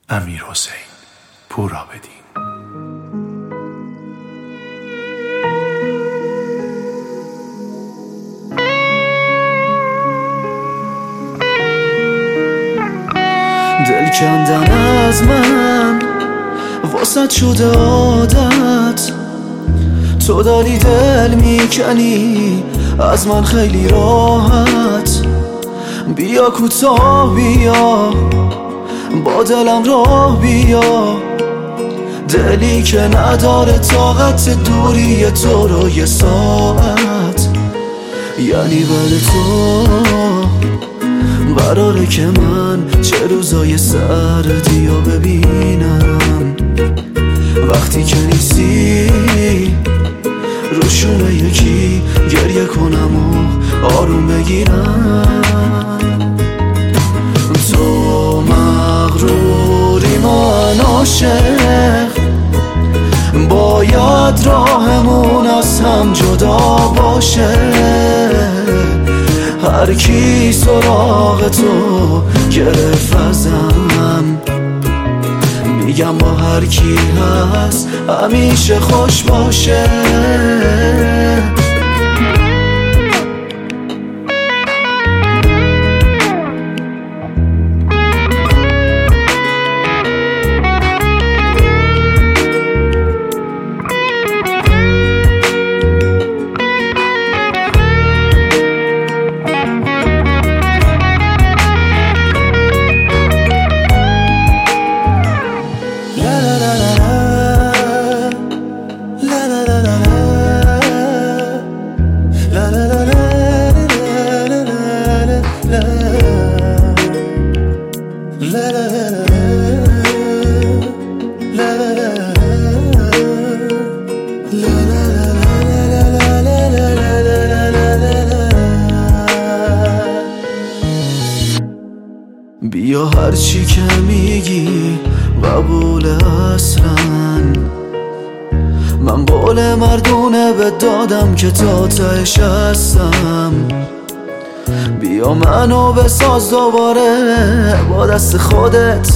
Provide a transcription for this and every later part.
امیرحسین پورابدین. دل کندن از من واسط شده عادت، تو داری دل میکنی از من خیلی راحت. بیا کوتاه بیا با دلم راه بیا، دلی که نداره طاقت دوری تو رو یه ساعت. یعنی بعد تو قراره که من چه روزای سردی رو ببینم، وقتی که نیستی روشونه یکی گریه کنم و آروم بگیرم. تو مغروری من عاشق، باید راهمون از هم جدا باشه. هر کی سراغ تو گرفت ازم، میگم با هر کی هست همیشه خوش باشه. بیا هرچی که میگی قبول اصلا، من قول مردونه به دادم که تا تهش هستم. بیا منو بساز دوباره با دست خودت،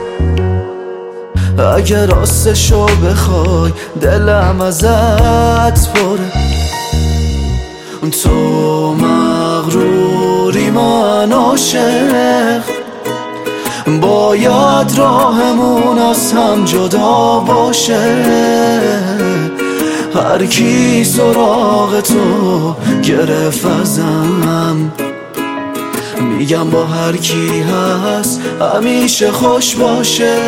اگه راستشو بخوای دلم ازت پره. تو مغروری من عاشق، باید راهمون از هم جدا باشه. هر کی سراغ تو گرفت ازم، میگم با هر کی هست همیشه خوش باشه.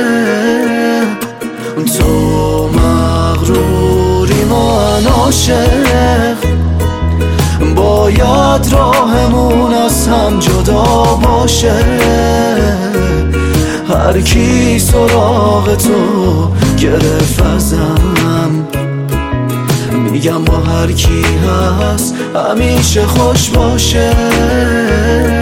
تو مغروری من عاشق، باید راهمون از هم جدا باشه. هر کی سراغ تو گرفت ازم، میگم با هر کی هست همیشه خوش باشه.